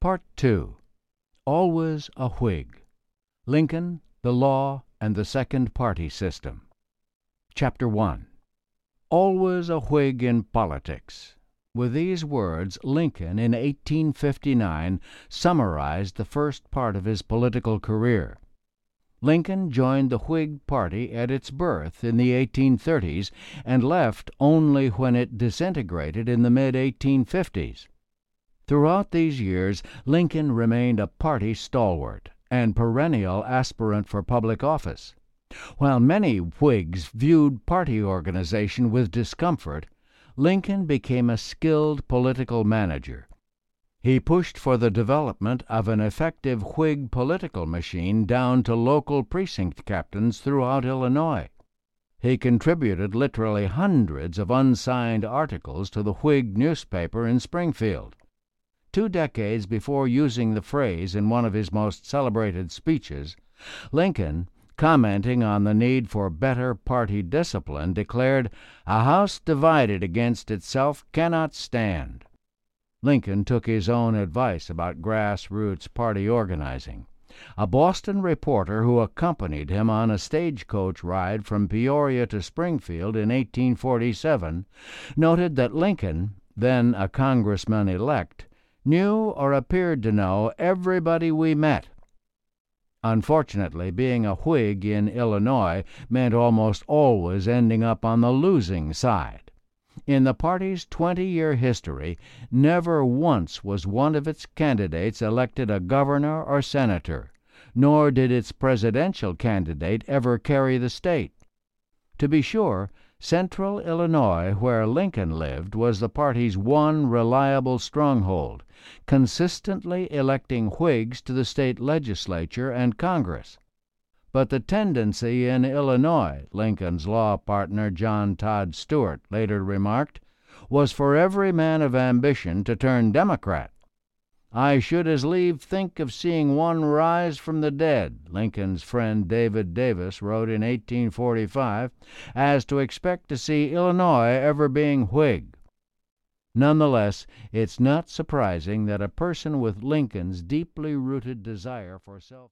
Part 2. Always a Whig. Lincoln, the Law, and the Second Party System. Chapter 1. Always a Whig in politics. With these words, Lincoln, in 1859, summarized the first part of his political career. Lincoln joined the Whig Party at its birth in the 1830s and left only when it disintegrated in the mid-1850s. Throughout these years, Lincoln remained a party stalwart and perennial aspirant for public office. While many Whigs viewed party organization with discomfort, Lincoln became a skilled political manager. He pushed for the development of an effective Whig political machine down to local precinct captains throughout Illinois. He contributed literally hundreds of unsigned articles to the Whig newspaper in Springfield. 2 decades before using the phrase in one of his most celebrated speeches, Lincoln, commenting on the need for better party discipline, declared, "A house divided against itself cannot stand." Lincoln took his own advice about grassroots party organizing. A Boston reporter who accompanied him on a stagecoach ride from Peoria to Springfield in 1847 noted that Lincoln, then a congressman-elect, knew or appeared to know everybody we met. Unfortunately, being a Whig in Illinois meant almost always ending up on the losing side. In the party's 20-year history, never once was one of its candidates elected a governor or senator, nor did its presidential candidate ever carry the state. To be sure, Central Illinois, where Lincoln lived, was the party's one reliable stronghold, consistently electing Whigs to the state legislature and Congress. But the tendency in Illinois, Lincoln's law partner John Todd Stewart later remarked, was for every man of ambition to turn Democrat. "I should as lieve think of seeing one rise from the dead," Lincoln's friend David Davis wrote in 1845, "as to expect to see Illinois ever being Whig." Nonetheless, it's not surprising that a person with Lincoln's deeply rooted desire for self